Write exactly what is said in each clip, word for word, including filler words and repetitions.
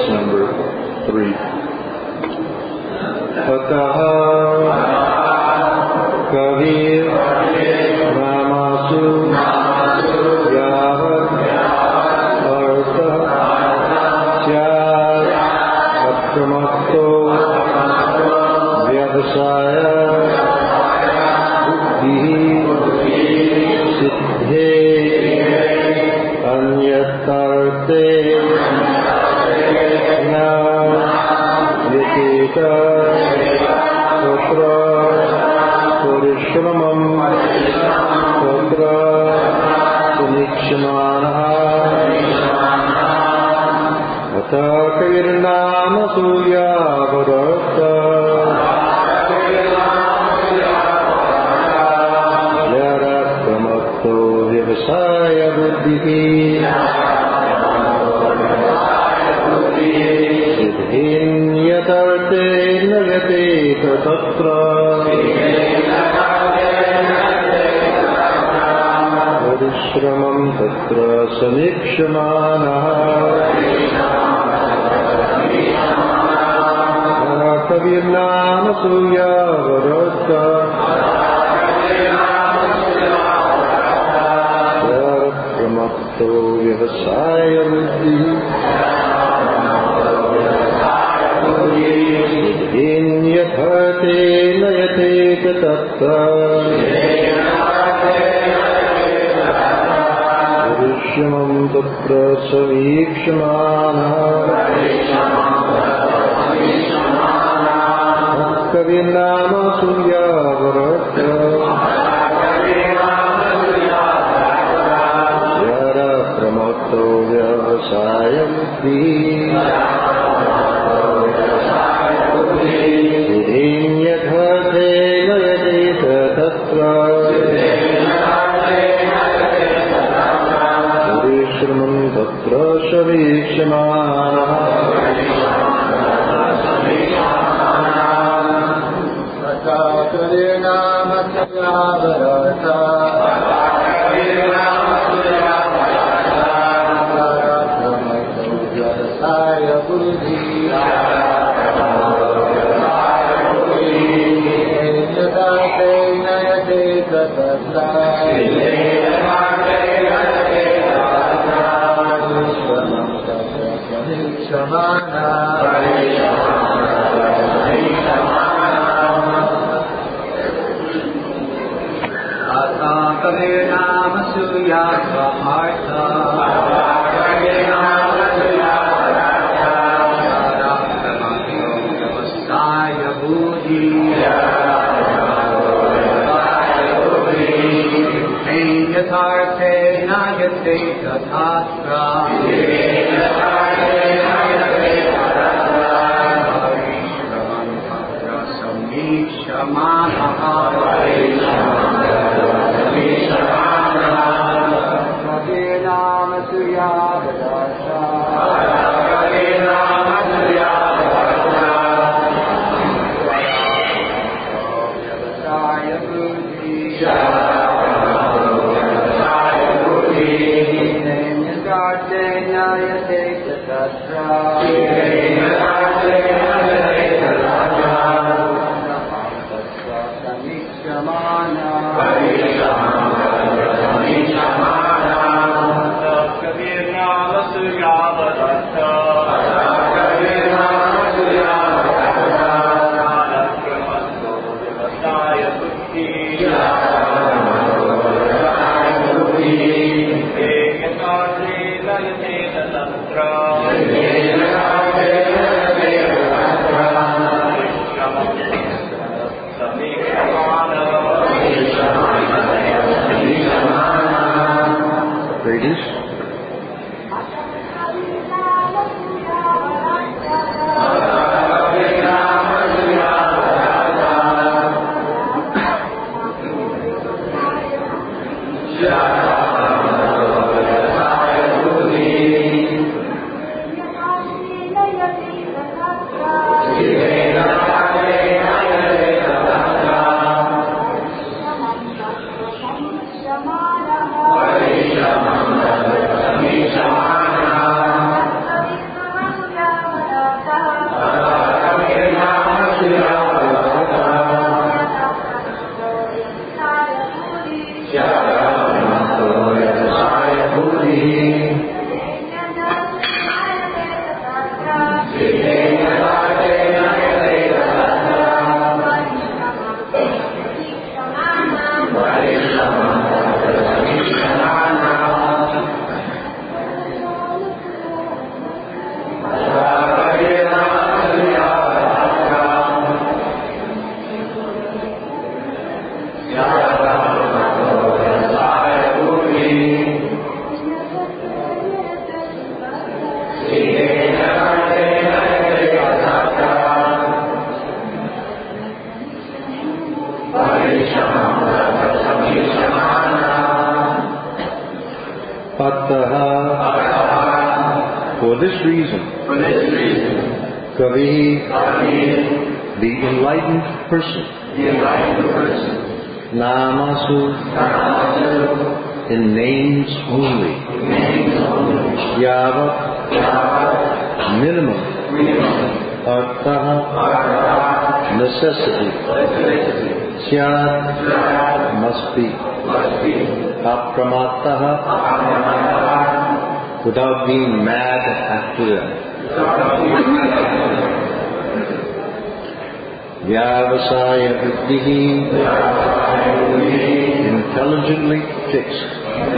number three. Ataha Kavir Namasu Yavat Artha Syad Akramatto Vyavasaya Buddhi Siddhe Anyatarte Na Yateka Tatra Parishramam Tatra Sunikshmanaha Atakavirnama Surya Varata Yara Pramatto Vyavasaya Buddhi Siddhin Yatarte Nayate Tatra Parishramam Tatra Sanikshmanaha Kavirnama Surya Varata Yara Pramatto Vyavasaya Buddhi Siddhin Yatarte Nayate Tatra Parishramam Tatra Savikshmanaha Kavirnama Surya Varata Yara Pramatto Vyavasaya Buddhi Siddhin Yatarte Nayate Tatra Parishramam Tatra Savikshmanaha Kavirnama Surya Varata Yara Pramatto Vyavasaya Buddhi Yatarte Nayate Tatra Parishramam Tatra Kavirnama Surya Varata Yara Pramatto Vyavasaya Buddhi Yatarte Nayate Tatra Parishramam Tatra Savikshmanaha Kavirnama Surya Varata Vyavasaya Buddhi Yatarte Nayate Tatra Kavirnama Surya Varata Yara Pramatto Vyavasaya Buddhi Yatarte Nayate Tatra Ladies. Shama Ataha. For this reason. For this reason. Kavi. Kavi. The enlightened person. The enlightened person. Namasu. Namasu. In names only. In names only. Yavat. Yavat. Minimum. Minimum. Artaha. Artaha. Necessity. Necessity. Syad. Syad. Must be. Must be. Apramataha. Apramataha. Without being mad after them. Vyavasaya Viddihi. Intelligently fixed.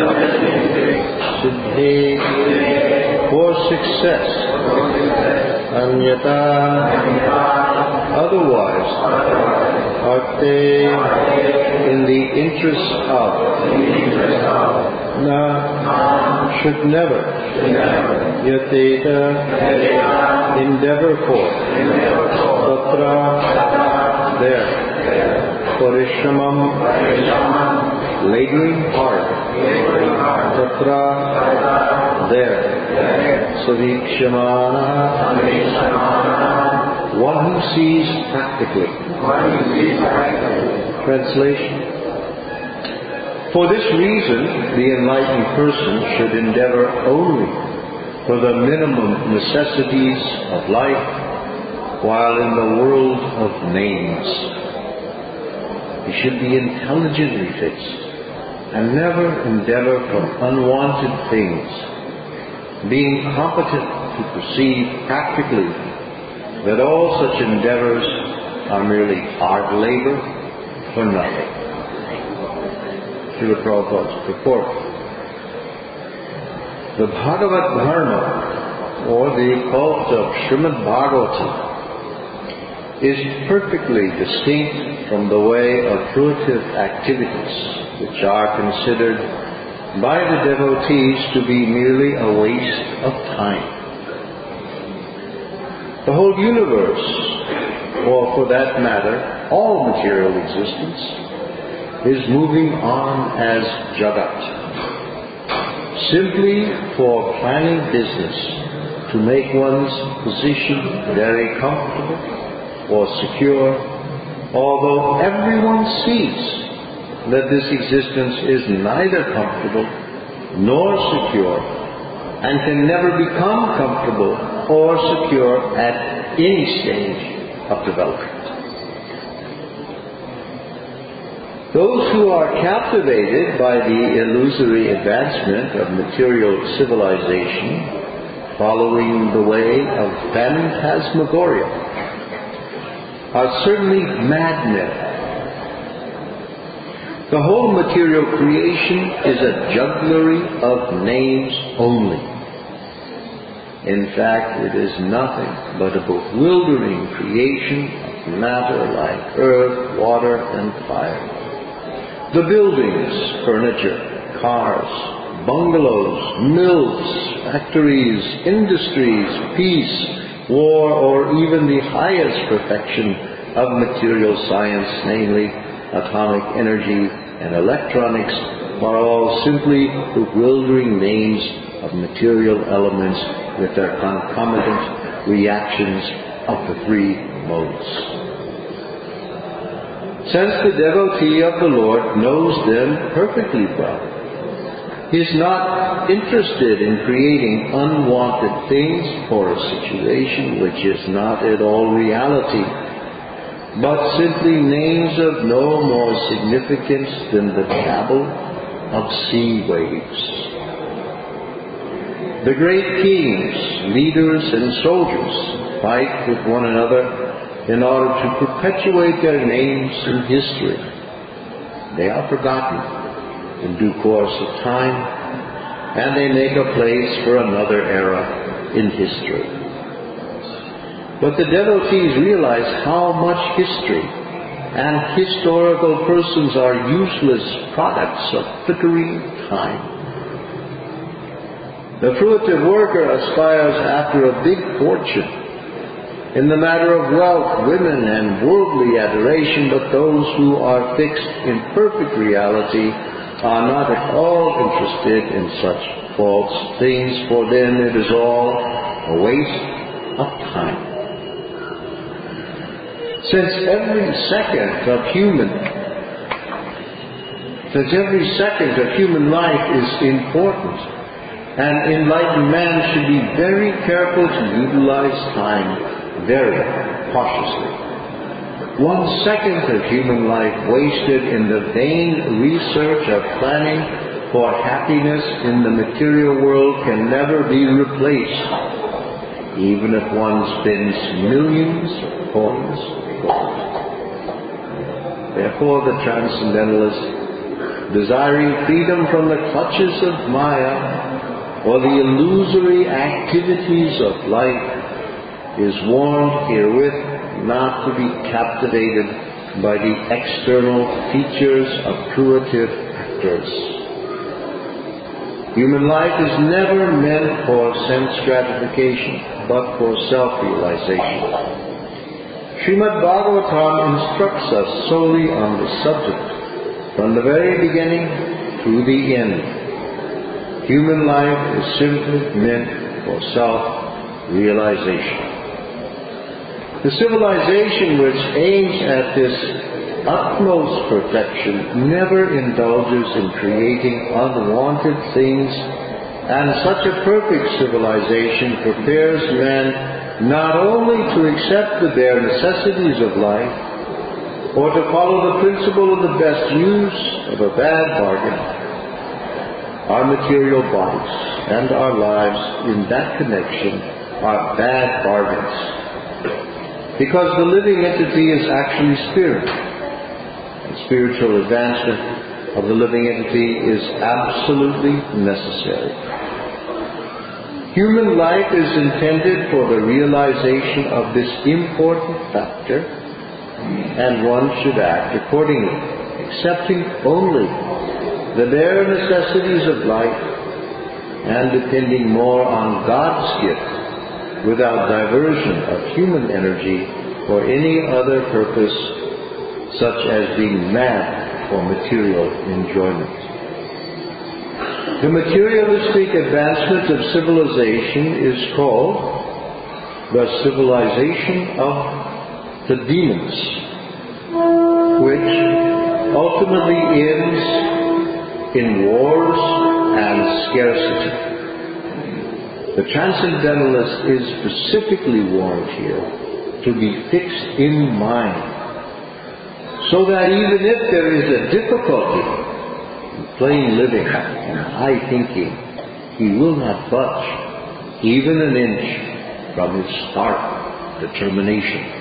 Siddhe. For success. Anyata. Otherwise. Arte. In the interest of. Na. Should never. Yateta. Endeavor for. Tatra. There. Parishramam. Laboring hard. Tatra. There. Savikshamana. One who sees practically. Translation. For this reason, the enlightened person should endeavor only for the minimum necessities of life while in the world of names. He should be intelligently fixed and never endeavor for unwanted things, being competent to perceive practically that all such endeavors are merely hard labor for nothing. Srila Prabhupada's purport. The Bhagavad Dharma, or the cult of Srimad Bhagavatam, is perfectly distinct from the way of fruitive activities, which are considered by the devotees to be merely a waste of time. The whole universe, or for that matter, all material existence, is moving on as Jagat, simply for planning business to make one's position very comfortable or secure, although everyone sees that this existence is neither comfortable nor secure and can never become comfortable or secure at any stage of development. Those who are captivated by the illusory advancement of material civilization, following the way of phantasmagoria, are certainly madmen. The whole material creation is a jugglery of names only. In fact, it is nothing but a bewildering creation of matter like earth, water, and fire. The buildings, furniture, cars, bungalows, mills, factories, industries, peace, war, or even the highest perfection of material science, namely atomic energy and electronics, are all simply bewildering names of material elements with their concomitant reactions of the three modes. Since the devotee of the Lord knows them perfectly well, he is not interested in creating unwanted things for a situation which is not at all reality, but simply names of no more significance than the babble of sea waves. The great kings, leaders, and soldiers fight with one another in order to perpetuate their names in history. They are forgotten in due course of time, and they make a place for another era in history. But the devotees realize how much history and historical persons are useless products of flickering time. The fruitive worker aspires after a big fortune in the matter of wealth, women, and worldly adoration, but those who are fixed in perfect reality are not at all interested in such false things. For them it is all a waste of time. Since every second of human, since every second of human life is important, an enlightened man should be very careful to utilize time very cautiously. One second of human life wasted in the vain research of planning for happiness in the material world can never be replaced, even if one spends millions of coins of gold. Therefore, the transcendentalist, desiring freedom from the clutches of Maya or the illusory activities of life, is warned herewith not to be captivated by the external features of fruitive actors. Human life is never meant for sense gratification, but for self-realization. Srimad Bhagavatam instructs us solely on this subject, from the very beginning to the end. Human life is simply meant for self-realization. The civilization which aims at this utmost perfection never indulges in creating unwanted things, and such a perfect civilization prepares man not only to accept the bare necessities of life, or to follow the principle of the best use of a bad bargain. Our material bodies and our lives in that connection are bad bargains, because the living entity is actually spirit, and spiritual advancement of the living entity is absolutely necessary. Human life is intended for the realization of this important factor, and one should act accordingly, accepting only the bare necessities of life and depending more on God's gift without diversion of human energy for any other purpose, such as being mad for material enjoyment. The materialistic advancement of civilization is called the civilization of the demons, which ultimately ends in wars and scarcity. The transcendentalist is specifically warned here to be fixed in mind, so that even if there is a difficulty in plain living and high thinking, he will not budge even an inch from his stark determination.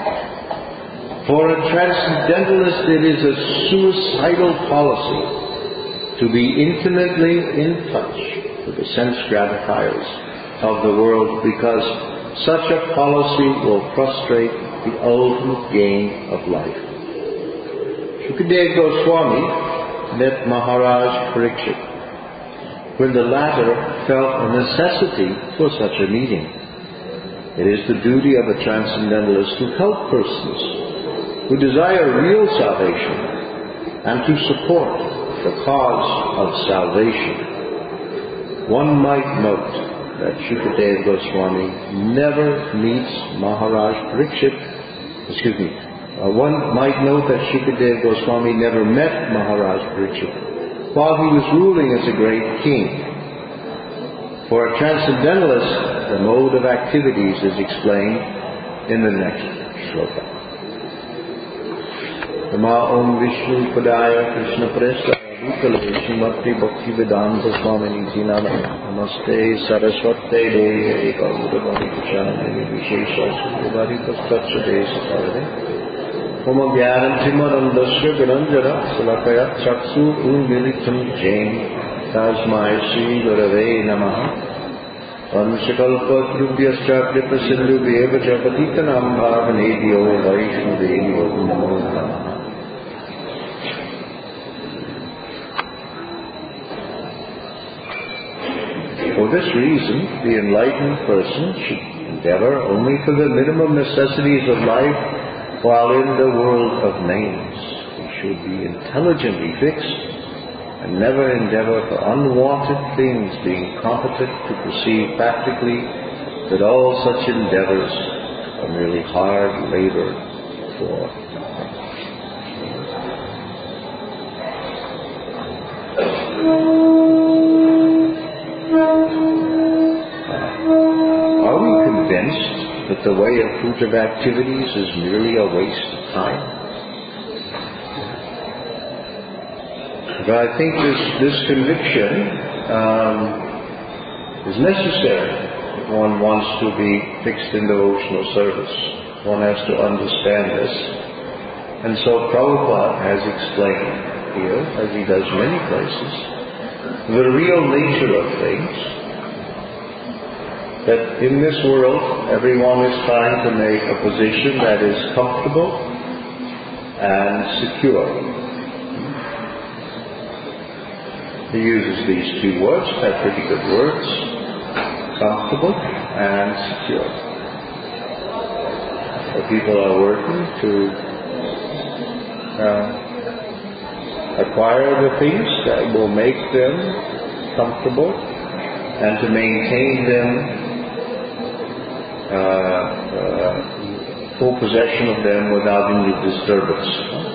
For a transcendentalist, it is a suicidal policy to be intimately in touch with the sense gratifiers of the world, because such a policy will frustrate the ultimate gain of life. Shukadeva Goswami met Maharaj Parikshit when the latter felt a necessity for such a meeting. It is the duty of a transcendentalist to help persons who desire real salvation and to support the cause of salvation. One might note that Shukadeva Goswami never meets Maharaj Parikshit. Excuse me. Uh, one might note that Shukadeva Goswami never met Maharaj Parikshit while he was ruling as a great king. For a transcendentalist, the mode of activities is explained in the next shloka. Nama Om Vishnu Padaya Krishna Prestha Bhutale Srimati Bhakti Vedanta Swamini Jinana Namaste Saraswate Devi Kaurudavani Kuchanani Vishesha Sudhavari Pastacha Desa Sarade Oma Gyanam Simaram Dasya Viranjana Salakaya Chaksu Unmilitam Jain Tasmai Sri Gurave Namaha Vansakalpa Drupyascha Kripa Sindhu Bheva Japatita Nambhavanebhyo Vaishnavebhyo Namo Namaha. For this reason, the enlightened person should endeavor only for the minimum necessities of life while in the world of names. He should be intelligently fixed and never endeavor for unwanted things, being competent to perceive practically that all such endeavors are merely hard labor for nothing. Are we convinced that the way of fruitive activities is merely a waste of time? But I think this, this conviction um, is necessary if one wants to be fixed in devotional service. One has to understand this. And so Prabhupada has explained here, as he does many places, the real nature of things, that in this world everyone is trying to make a position that is comfortable and secure. He uses these two words, they're pretty good words, comfortable and secure. So people are working to uh, acquire the things that will make them comfortable and to maintain them uh, uh, full possession of them without any disturbance.